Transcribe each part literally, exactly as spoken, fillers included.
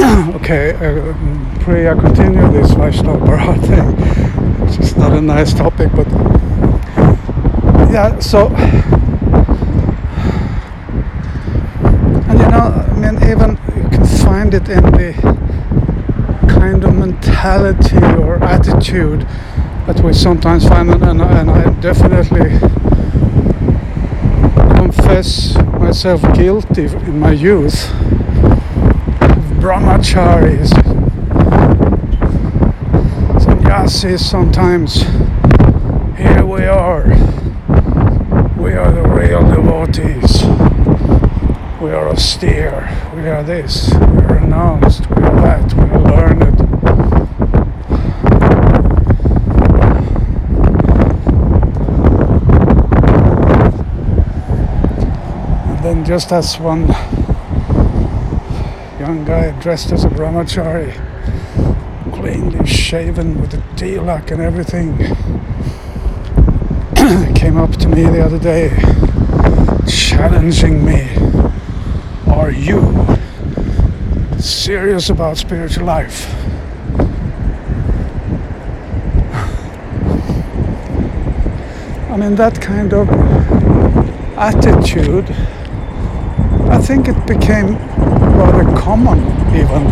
Okay, uh, pray I continue this Vaishnav Bharat thing. It's just not a nice topic, but yeah, so, and you know, I mean, even you can find it in the kind of mentality or attitude that we sometimes find, and, and, and I definitely confess myself guilty in my youth. Brahmacharis, sannyasis sometimes. Here we are. We are the real devotees. We are austere. We are this. We are renounced. We are that. We are learned. And then just as one young guy dressed as a brahmachari, cleanly shaven with the tilak and everything, came up to me the other day, challenging me. Are you serious about spiritual life? I mean, that kind of attitude, I think it became rather common even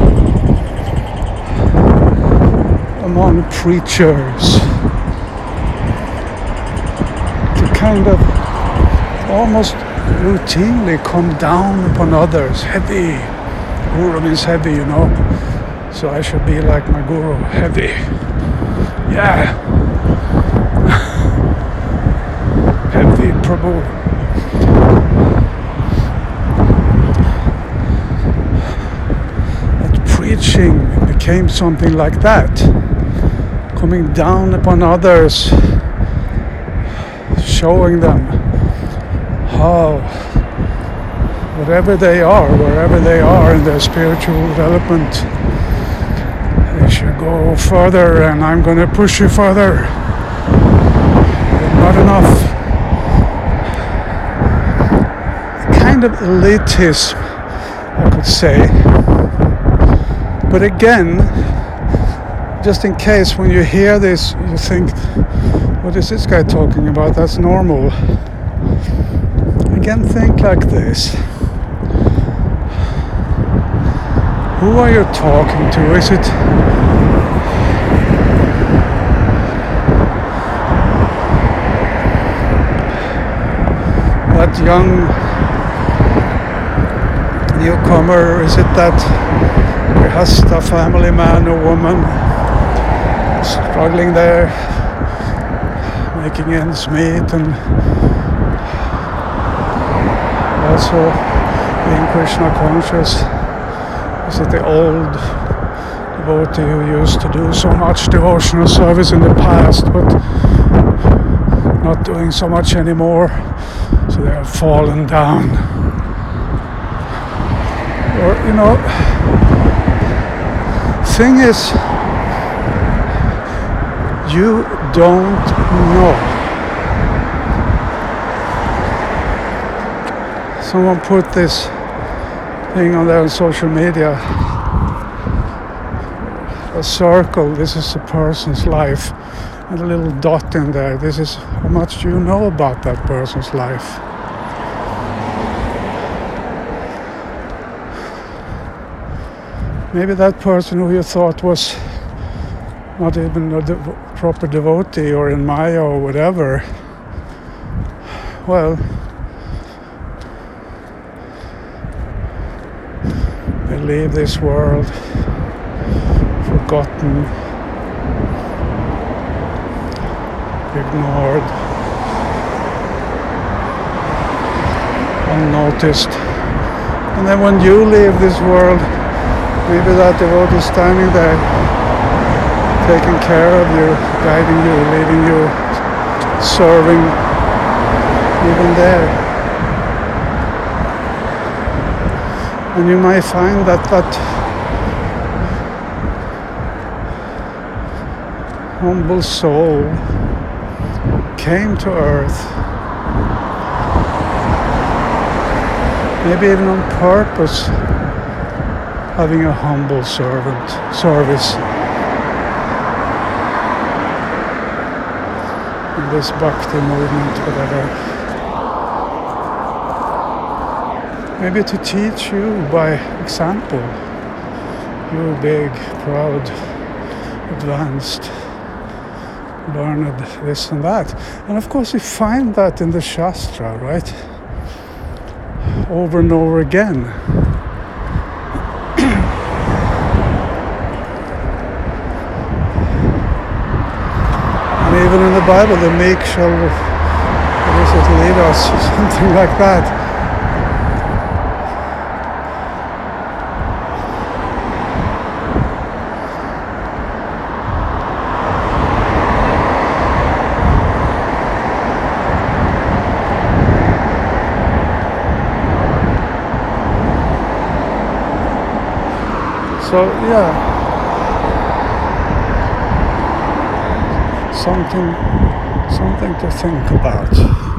among preachers to kind of almost routinely come down upon others. Heavy. Guru means heavy, you know. So I should be like my guru, heavy. Yeah. Heavy Prabhu. Preaching became something like that, coming down upon others, showing them how whatever they are, wherever they are in their spiritual development, they should go further, and I'm going to push you further. Not enough. Kind of elitism, I could say. But again, just in case when you hear this, you think, what is this guy talking about? That's normal. Again, think like this. Who are you talking to? Is it that young newcomer? Is it that Grihastha family man or woman struggling there, making ends meet, and also being Krishna conscious? Is it the old devotee who used to do so much devotional service in the past but not doing so much anymore, so they have fallen down? Or, you know, thing is, you don't know. Someone put this thing on there on social media. A circle, this is a person's life, and a little dot in there, this is how much you know about that person's life. Maybe that person who you thought was not even a dev- proper devotee or in Maya or whatever, well, they leave this world forgotten, ignored, unnoticed. And then when you leave this world, maybe that devotee is standing there, taking care of you, guiding you, leading you, serving, even there. And you might find that that humble soul came to earth, maybe even on purpose, having a humble servant service in this bhakti movement, whatever. Maybe to teach you by example, you big, proud, advanced, learned this and that. And of course you find that in the Shastra, right? Over and over again. And even in the Bible, the meek shall, what is it, lead us, something like that. So yeah, something, something to think about.